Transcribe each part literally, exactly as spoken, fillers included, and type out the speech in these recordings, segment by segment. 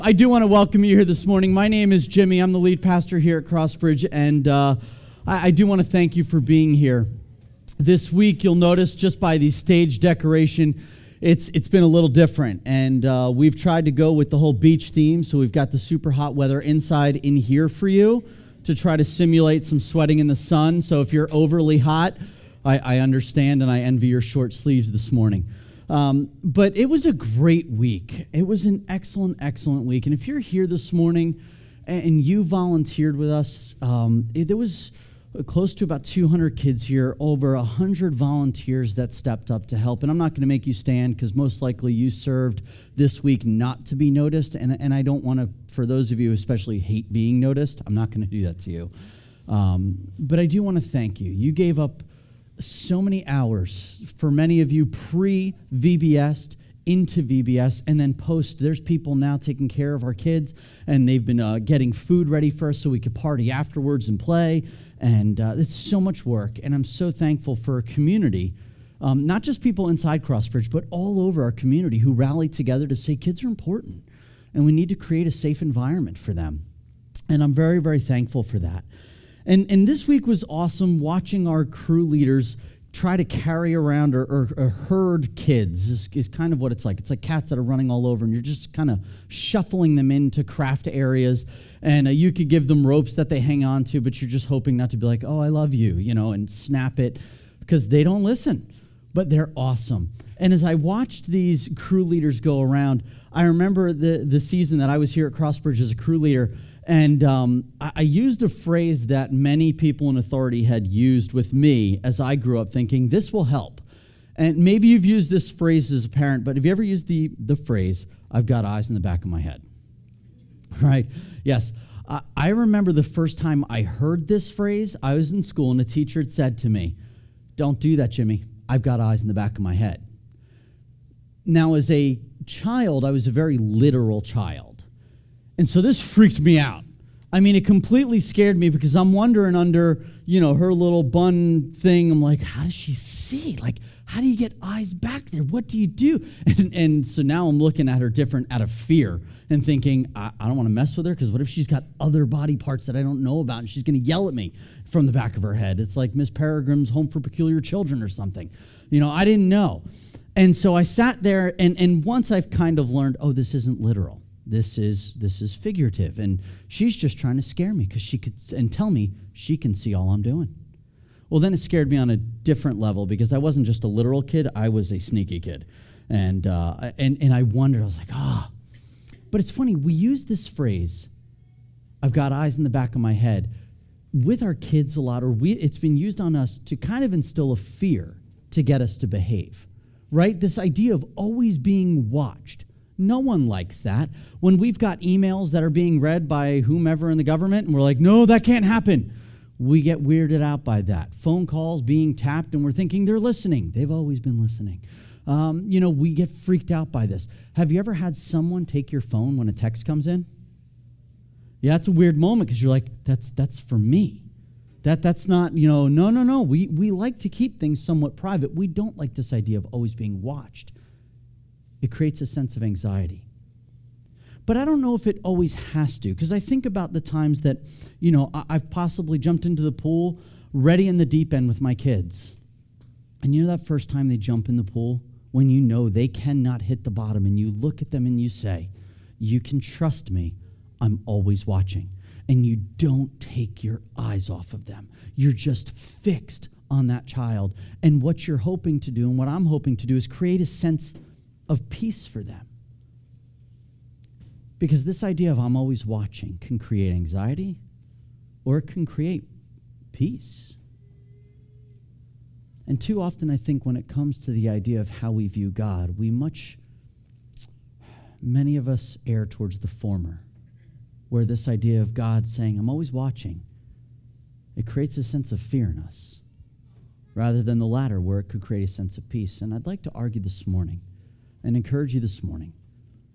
I do want to welcome you here this morning. My name is Jimmy. I'm the lead pastor here at Crossbridge, and uh, I, I do want to thank you for being here. This week, you'll notice just by the stage decoration, it's it's been a little different, and uh, we've tried to go with the whole beach theme, so we've got the super hot weather inside in here for you to try to simulate some sweating in the sun. So if you're overly hot, I, I understand, and I envy your short sleeves this morning. Um, but it was a great week. It was an excellent, excellent week. And if you're here this morning and you volunteered with us, um, it, there was close to about two hundred kids here, over one hundred volunteers that stepped up to help. And I'm not going to make you stand because most likely you served this week not to be noticed. And, and I don't want to, for those of you who especially hate being noticed, I'm not going to do that to you. Um, but I do want to thank you. You gave up so many hours, for many of you, pre-V B S, into V B S, and then post. There's people now taking care of our kids, and they've been uh, getting food ready for us so we could party afterwards and play, and uh, it's so much work, and I'm so thankful for a community, um, not just people inside Crossbridge, but all over our community who rallied together to say kids are important, and we need to create a safe environment for them, and I'm very, very thankful for that. And and this week was awesome watching our crew leaders try to carry around or, or, or herd kids is, is kind of what it's like. It's like cats that are running all over, and you're just kind of shuffling them into craft areas. And uh, you could give them ropes that they hang on to, but you're just hoping not to be like, oh, I love you, you know, and snap it, because they don't listen. But they're awesome. And as I watched these crew leaders go around, I remember the, the season that I was here at Crossbridge as a crew leader, and um, I, I used a phrase that many people in authority had used with me as I grew up, thinking, this will help. And maybe you've used this phrase as a parent, but have you ever used the, the phrase, I've got eyes in the back of my head? Right? Yes. I, I remember the first time I heard this phrase, I was in school, and a teacher had said to me, don't do that, Jimmy. I've got eyes in the back of my head. Now, as a child, I was a very literal child. And so this freaked me out. I mean, it completely scared me because I'm wondering under, you know, her little bun thing, I'm like, how does she see? Like, how do you get eyes back there? What do you do? And, and so now I'm looking at her different out of fear and thinking, I, I don't want to mess with her because what if she's got other body parts that I don't know about and she's going to yell at me from the back of her head? It's like Miss Peregrine's Home for Peculiar Children or something. You know, I didn't know. And so I sat there, and, and once I've kind of learned, oh, this isn't literal. This is this is figurative, and she's just trying to scare me because she could and tell me she can see all I'm doing. Well, then it scared me on a different level because I wasn't just a literal kid; I was a sneaky kid, and uh, and and I wondered. I was like, ah. Oh. But it's funny. We use this phrase, "I've got eyes in the back of my head," with our kids a lot, or we. It's been used on us to kind of instill a fear to get us to behave, right? This idea of always being watched. No one likes that. When we've got emails that are being read by whomever in the government, and we're like, no, that can't happen, we get weirded out by that. Phone calls being tapped, and we're thinking they're listening. They've always been listening. Um, you know, we get freaked out by this. Have you ever had someone take your phone when a text comes in? Yeah, it's a weird moment because you're like, that's that's for me. That That's not, you know, no, no, no. We, we like to keep things somewhat private. We don't like this idea of always being watched. It creates a sense of anxiety. But I don't know if it always has to, because I think about the times that, you know, I've possibly jumped into the pool ready in the deep end with my kids. And you know that first time they jump in the pool, when you know they cannot hit the bottom, and you look at them and you say, you can trust me, I'm always watching. And you don't take your eyes off of them. You're just fixed on that child. And what you're hoping to do, and what I'm hoping to do, is create a sense of peace for them. Because this idea of I'm always watching can create anxiety, or it can create peace. And too often I think when it comes to the idea of how we view God, we much, many of us err towards the former, where this idea of God saying, I'm always watching, it creates a sense of fear in us, rather than the latter, where it could create a sense of peace. And I'd like to argue this morning and encourage you this morning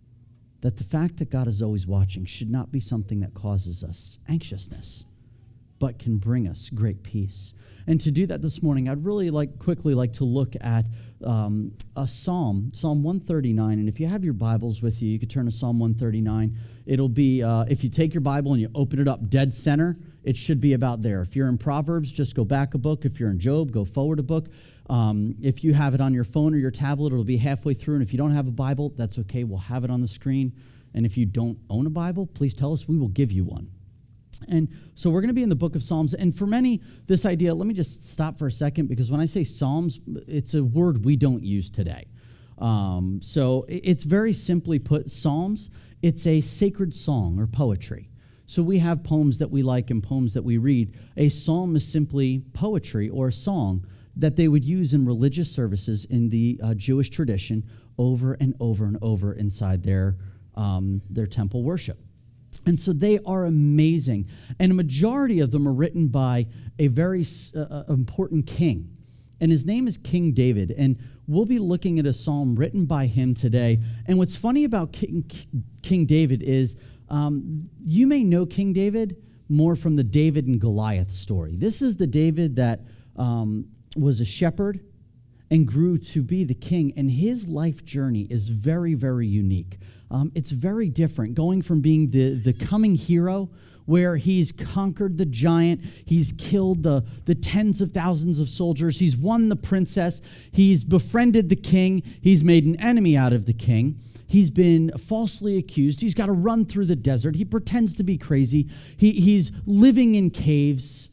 that the fact that God is always watching should not be something that causes us anxiousness, but can bring us great peace. And to do that this morning, I'd really like quickly like to look at um, a psalm, Psalm one thirty-nine. And if you have your Bibles with you, you could turn to Psalm one thirty-nine. It'll be, uh, if you take your Bible and you open it up dead center, it should be about there. If you're in Proverbs, just go back a book. If you're in Job, go forward a book. Um, if you have it on your phone or your tablet, it'll be halfway through. And if you don't have a Bible, that's okay. We'll have it on the screen. And if you don't own a Bible, please tell us. We will give you one. And so we're going to be in the book of Psalms. And for many, this idea, let me just stop for a second, because when I say Psalms, it's a word we don't use today. Um, so it's very simply put, Psalms, it's a sacred song or poetry. So we have poems that we like and poems that we read. A psalm is simply poetry or a song that they would use in religious services in the uh, Jewish tradition over and over and over inside their, um, their temple worship. And so they are amazing. And a majority of them are written by a very uh, important king. And his name is King David. And we'll be looking at a psalm written by him today. And what's funny about King, King David is um, you may know King David more from the David and Goliath story. This is the David that um, was a shepherd and grew to be the king. And his life journey is very, very unique. Um, it's very different, going from being the, the coming hero where he's conquered the giant, he's killed the, the tens of thousands of soldiers, he's won the princess, he's befriended the king, he's made an enemy out of the king, he's been falsely accused, he's got to run through the desert, he pretends to be crazy, he, he's living in caves,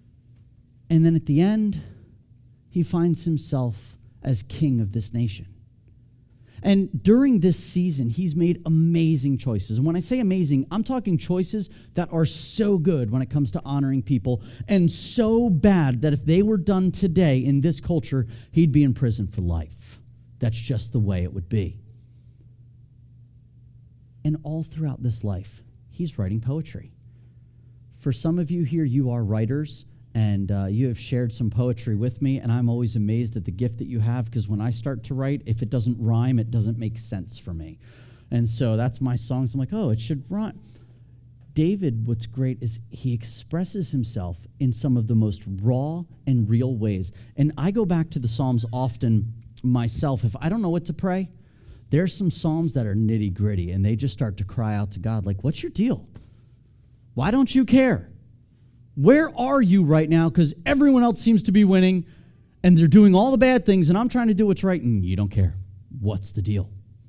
and then at the end, he finds himself as king of this nation. And during this season, he's made amazing choices. And when I say amazing, I'm talking choices that are so good when it comes to honoring people, and so bad that if they were done today in this culture, he'd be in prison for life. That's just the way it would be. And all throughout this life, he's writing poetry. For some of you here, you are writers, and uh, you have shared some poetry with me, and I'm always amazed at the gift that you have, because when I start to write, if it doesn't rhyme, it doesn't make sense for me. And so that's my songs. I'm like, oh, it should rhyme. David, what's great is he expresses himself in some of the most raw and real ways. And I go back to the Psalms often myself. If I don't know what to pray, there's some Psalms that are nitty-gritty, and they just start to cry out to God, like, what's your deal? Why don't you care? Where are you right now? Because everyone else seems to be winning, and they're doing all the bad things, and I'm trying to do what's right, and you don't care. What's the deal?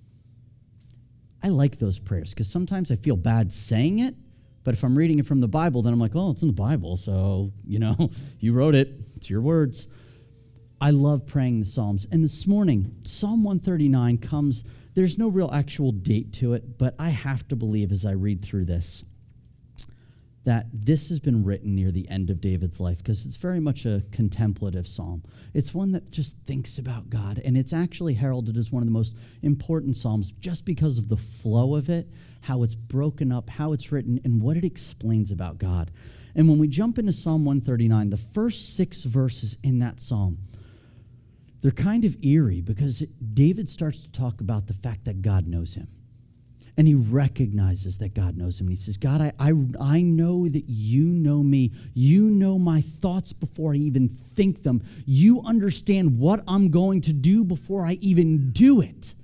I like those prayers, because sometimes I feel bad saying it, but if I'm reading it from the Bible, then I'm like, oh, it's in the Bible, so, you know, you wrote it. It's your words. I love praying the Psalms. And this morning, Psalm one thirty-nine comes, there's no real actual date to it, but I have to believe as I read through this, that this has been written near the end of David's life, because it's very much a contemplative psalm. It's one that just thinks about God, and it's actually heralded as one of the most important psalms just because of the flow of it, how it's broken up, how it's written, and what it explains about God. And when we jump into Psalm one thirty-nine, the first six verses in that psalm, they're kind of eerie, because David starts to talk about the fact that God knows him. And he recognizes that God knows him. And he says, God, I, I, I know that you know me. You know my thoughts before I even think them. You understand what I'm going to do before I even do it.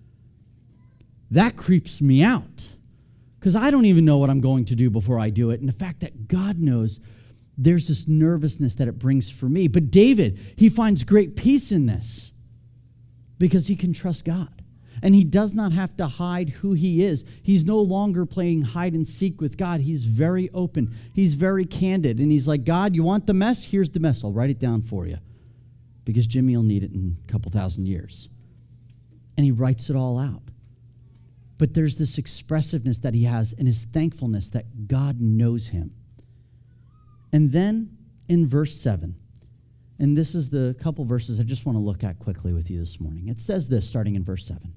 That creeps me out, because I don't even know what I'm going to do before I do it. And the fact that God knows, there's this nervousness that it brings for me. But David, he finds great peace in this, because he can trust God. And he does not have to hide who he is. He's no longer playing hide and seek with God. He's very open. He's very candid. And he's like, God, you want the mess? Here's the mess. I'll write it down for you, because Jimmy will need it in a couple thousand years. And he writes it all out. But there's this expressiveness that he has and his thankfulness that God knows him. And then in verse seven, and this is the couple verses I just want to look at quickly with you this morning. It says this, starting in verse seven.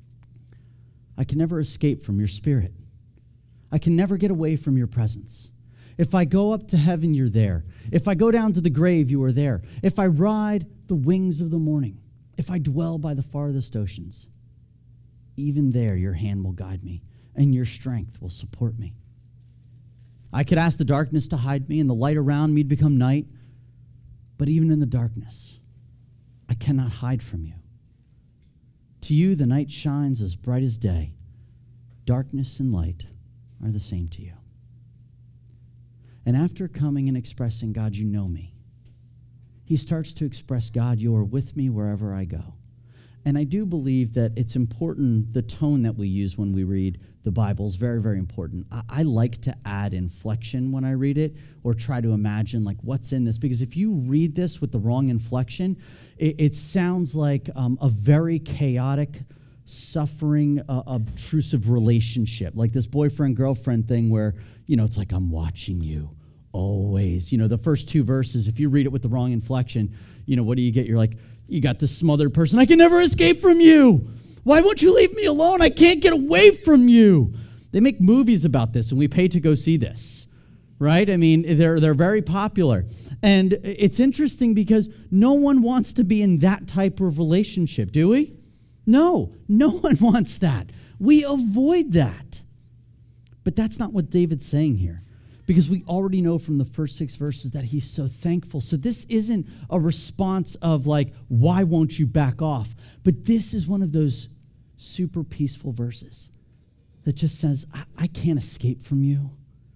I can never escape from your spirit. I can never get away from your presence. If I go up to heaven, you're there. If I go down to the grave, you are there. If I ride the wings of the morning, if I dwell by the farthest oceans, even there your hand will guide me, and your strength will support me. I could ask the darkness to hide me and the light around me to become night. But even in the darkness, I cannot hide from you. To you, the night shines as bright as day. Darkness and light are the same to you. And after coming and expressing, God, you know me, he starts to express, God, you are with me wherever I go. And I do believe that it's important, the tone that we use when we read the Bible is very, very important. I, I like to add inflection when I read it or try to imagine like what's in this. Because if you read this with the wrong inflection, it, it sounds like um, a very chaotic, suffering, uh, obtrusive relationship. Like this boyfriend-girlfriend thing where, you know, it's like, I'm watching you always. You know, the first two verses, if you read it with the wrong inflection, you know, what do you get? You're like, you got this smothered person. I can never escape from you. Why won't you leave me alone? I can't get away from you. They make movies about this, and we pay to go see this, right? I mean, they're they're very popular. And it's interesting because no one wants to be in that type of relationship, do we? No, no one wants that. We avoid that. But that's not what David's saying here. Because we already know from the first six verses that he's so thankful. So this isn't a response of like, why won't you back off? But this is one of those super peaceful verses that just says, I, I can't escape from you.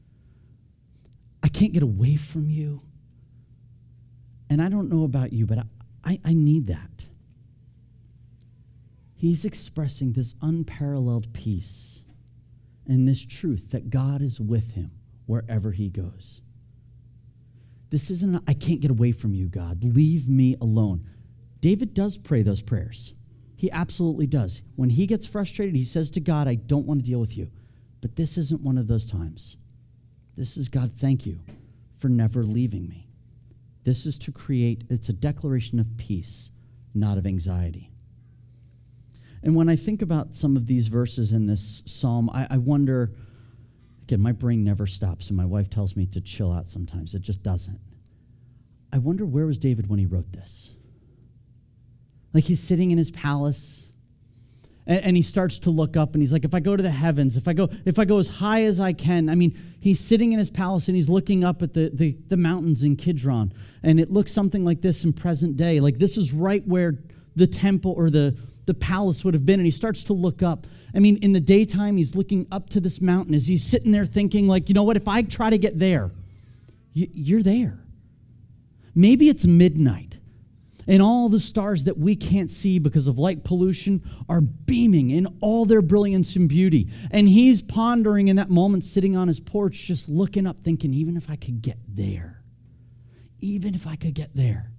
I can't get away from you. And I don't know about you, but I, I, I need that. He's expressing this unparalleled peace and this truth that God is with him wherever he goes. This isn't, a, I can't get away from you, God. Leave me alone. David does pray those prayers. He absolutely does. When he gets frustrated, he says to God, I don't want to deal with you. But this isn't one of those times. This is, God, thank you for never leaving me. This is to create, it's a declaration of peace, not of anxiety. And when I think about some of these verses in this psalm, I, I wonder, again, my brain never stops, and my wife tells me to chill out sometimes. It just doesn't. I wonder where was David when he wrote this? Like he's sitting in his palace, and, and he starts to look up, and he's like, if I go to the heavens, if I go if I go as high as I can. I mean, he's sitting in his palace, and he's looking up at the, the, the mountains in Kidron, and it looks something like this in present day. Like this is right where the temple or the the palace would have been, and he starts to look up. I mean, in the daytime, he's looking up to this mountain as he's sitting there thinking, like, you know what, if I try to get there, y- you're there. Maybe it's midnight, and all the stars that we can't see because of light pollution are beaming in all their brilliance and beauty. And he's pondering in that moment, sitting on his porch, just looking up, thinking, even if I could get there, even if I could get there,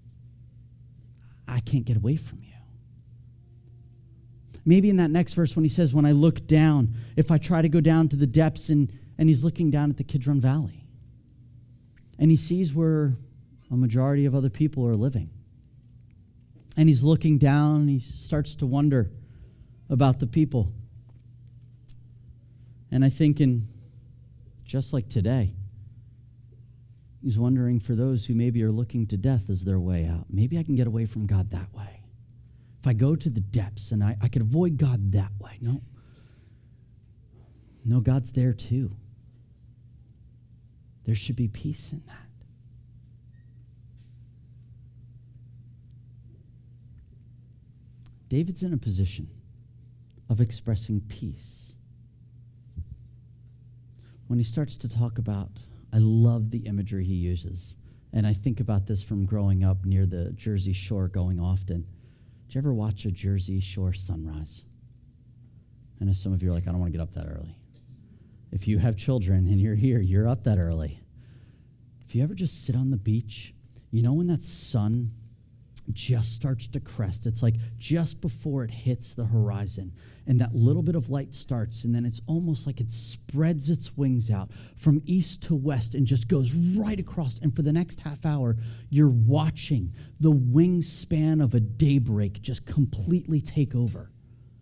I can't get away from you. Maybe in that next verse when he says, when I look down, if I try to go down to the depths, and, and he's looking down at the Kidron Valley. And he sees where a majority of other people are living. And he's looking down, and he starts to wonder about the people. And I think in, just like today, he's wondering for those who maybe are looking to death as their way out. Maybe I can get away from God that way. If I go to the depths and I, I could avoid God that way. No. No, God's there too. There should be peace in that. David's in a position of expressing peace. When he starts to talk about, I love the imagery he uses. And I think about this from growing up near the Jersey Shore going often. Did you ever watch a Jersey Shore sunrise? I know some of you are like, I don't want to get up that early. If you have children and you're here, you're up that early. If you ever just sit on the beach, you know when that sun just starts to crest, it's like just before it hits the horizon, and that little bit of light starts, and then it's almost like it spreads its wings out from east to west and just goes right across. And for the next half hour, you're watching the wingspan of a daybreak just completely take over.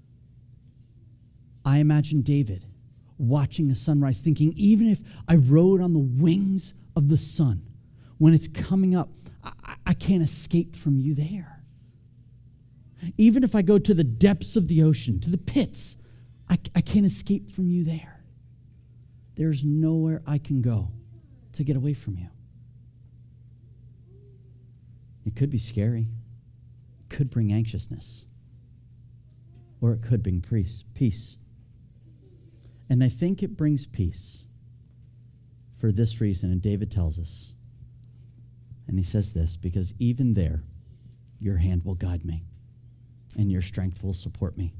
I imagine David watching a sunrise, thinking, even if I rode on the wings of the sun, when it's coming up, I, I can't escape from you there. Even if I go to the depths of the ocean, to the pits, I, I can't escape from you there. There's nowhere I can go to get away from you. It could be scary. It could bring anxiousness. Or it could bring peace. And I think it brings peace for this reason, and David tells us. And he says this, because even there, your hand will guide me, and your strength will support me.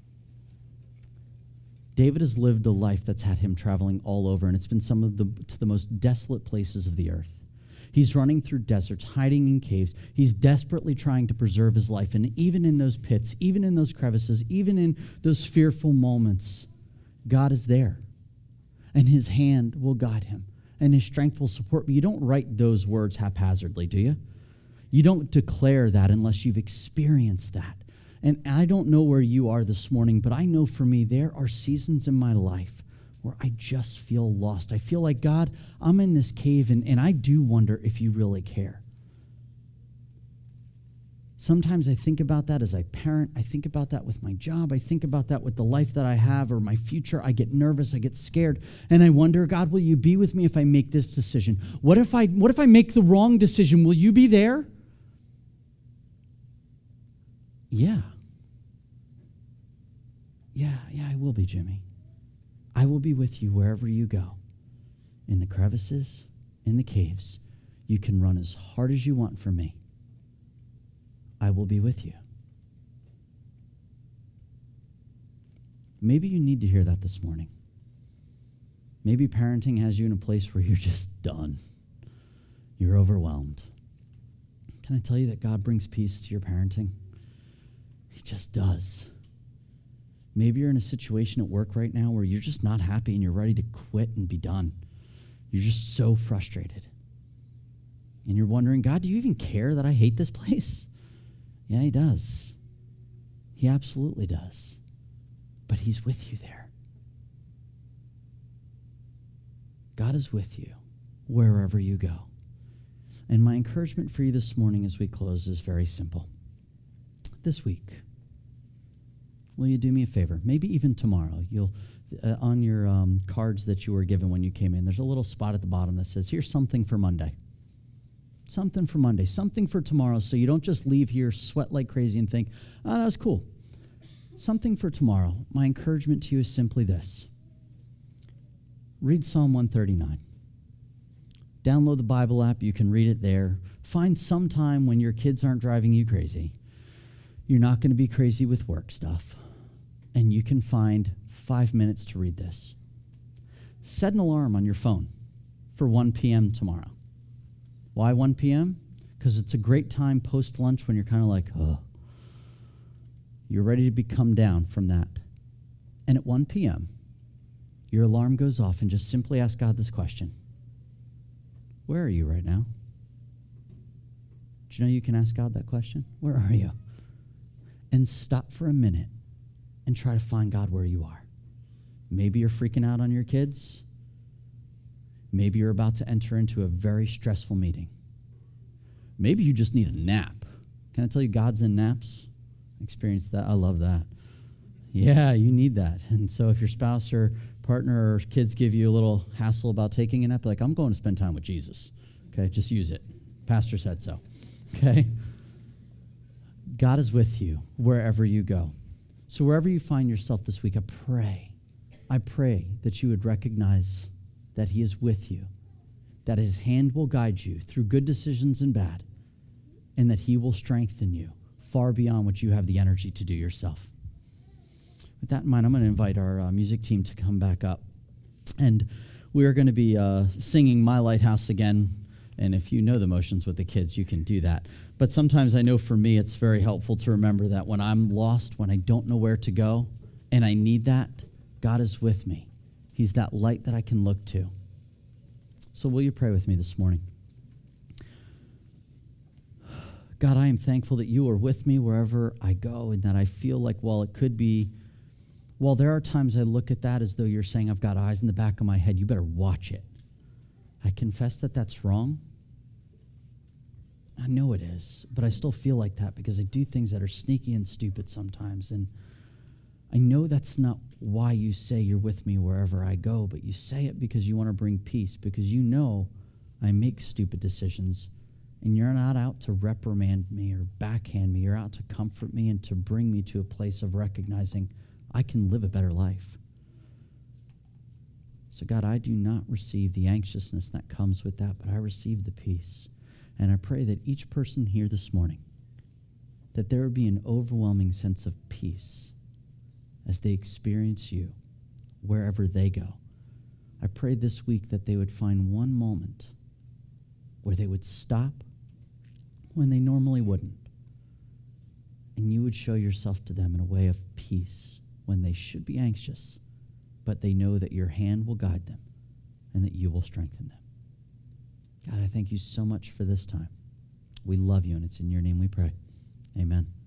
David has lived a life that's had him traveling all over, and it's been some of the to the most desolate places of the earth. He's running through deserts, hiding in caves. He's desperately trying to preserve his life, and even in those pits, even in those crevices, even in those fearful moments, God is there, and his hand will guide him, and his strength will support me. You don't write those words haphazardly, do you? You don't declare that unless you've experienced that. And I don't know where you are this morning, but I know for me, there are seasons in my life where I just feel lost. I feel like, God, I'm in this cave, and, and I do wonder if you really care. Sometimes I think about that as I parent. I think about that with my job. I think about that with the life that I have or my future. I get nervous. I get scared. And I wonder, God, will you be with me if I make this decision? What if I, what if I make the wrong decision? Will you be there? Yeah. Yeah, yeah, I will be, Jimmy. I will be with you wherever you go. In the crevices, in the caves. You can run as hard as you want for me. I will be with you. Maybe you need to hear that this morning. Maybe parenting has you in a place where you're just done. You're overwhelmed. Can I tell you that God brings peace to your parenting? He just does. Maybe you're in a situation at work right now where you're just not happy and you're ready to quit and be done. You're just so frustrated. And you're wondering, God, do you even care that I hate this place? Yeah, he does. He absolutely does. But he's with you there. God is with you wherever you go. And my encouragement for you this morning as we close is very simple. This week, will you do me a favor? Maybe even tomorrow. You'll uh, on your um, cards that you were given when you came in, there's a little spot at the bottom that says, here's something for Monday. Something for Monday, something for tomorrow, so you don't just leave here, sweat like crazy, and think, oh, that was cool. Something for tomorrow. My encouragement to you is simply this. Read Psalm one thirty-nine. Download the Bible app. You can read it there. Find some time when your kids aren't driving you crazy. You're not going to be crazy with work stuff. And you can find five minutes to read this. Set an alarm on your phone for one p.m. tomorrow. Why one p.m.? Because it's a great time post-lunch when you're kind of like, oh. You're ready to be come down from that. And at one p.m., your alarm goes off and just simply ask God this question. Where are you right now? Do you know you can ask God that question? Where are you? And stop for a minute and try to find God where you are. Maybe you're freaking out on your kids. Maybe you're about to enter into a very stressful meeting. Maybe you just need a nap. Can I tell you God's in naps? I experienced that. I love that. Yeah, you need that. And so if your spouse or partner or kids give you a little hassle about taking a nap, like, I'm going to spend time with Jesus. Okay, just use it. Pastor said so. Okay? God is with you wherever you go. So wherever you find yourself this week, I pray, I pray that you would recognize that he is with you, that his hand will guide you through good decisions and bad, and that he will strengthen you far beyond what you have the energy to do yourself. With that in mind, I'm going to invite our uh, music team to come back up. And we are going to be uh, singing My Lighthouse again. And if you know the motions with the kids, you can do that. But sometimes I know for me, it's very helpful to remember that when I'm lost, when I don't know where to go, and I need that, God is with me. He's that light that I can look to. So will you pray with me this morning? God, I am thankful that you are with me wherever I go, and that I feel like while it could be, while there are times I look at that as though you're saying, I've got eyes in the back of my head, you better watch it. I confess that that's wrong. I know it is, but I still feel like that because I do things that are sneaky and stupid sometimes. And I know that's not why you say you're with me wherever I go, but you say it because you want to bring peace, because you know I make stupid decisions, and you're not out to reprimand me or backhand me. You're out to comfort me and to bring me to a place of recognizing I can live a better life. So God, I do not receive the anxiousness that comes with that, but I receive the peace. And I pray that each person here this morning, that there would be an overwhelming sense of peace as they experience you wherever they go. I pray this week that they would find one moment where they would stop when they normally wouldn't, and you would show yourself to them in a way of peace when they should be anxious, but they know that your hand will guide them and that you will strengthen them. God, I thank you so much for this time. We love you, and it's in your name we pray. Amen.